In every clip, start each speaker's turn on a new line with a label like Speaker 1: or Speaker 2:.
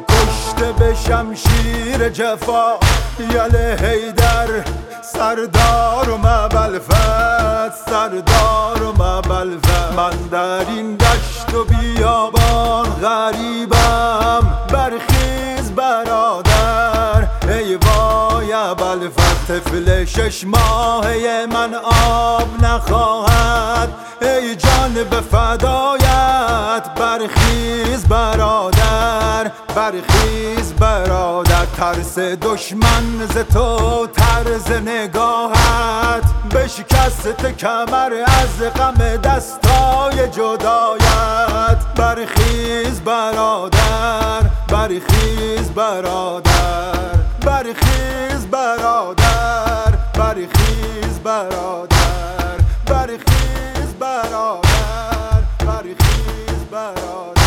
Speaker 1: کشته به شمشیر جفا. یله حیدر سردار و مبلفت، سردار و مبلفت. من در این دشت و بیابان غریبم، برخیز برادر ای وای ابوالفت. طفل 6 ماهه من آب نخواهد، ای جان به فدایت برخیز برادر، برخیز برادر. ترس دشمن ز تو، طرز نگاهت بشکست کمر از غم دستای جدایت. برخیز برادر، برخیز برادر، برخیز برادر، برخیز برادر، برخیز برادر، برخیز برادر.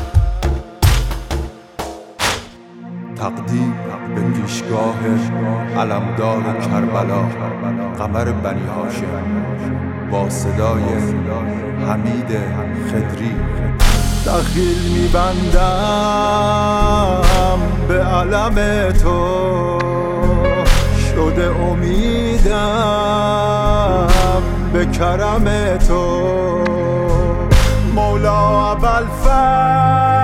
Speaker 2: تقدیم به پیشگاه علمدار کربلا، قمر بنی هاشم با صدای حمید خدری.
Speaker 1: دخیل میبندم به علم تو، شده امیدم به کرم تو. مولا ابوالفضل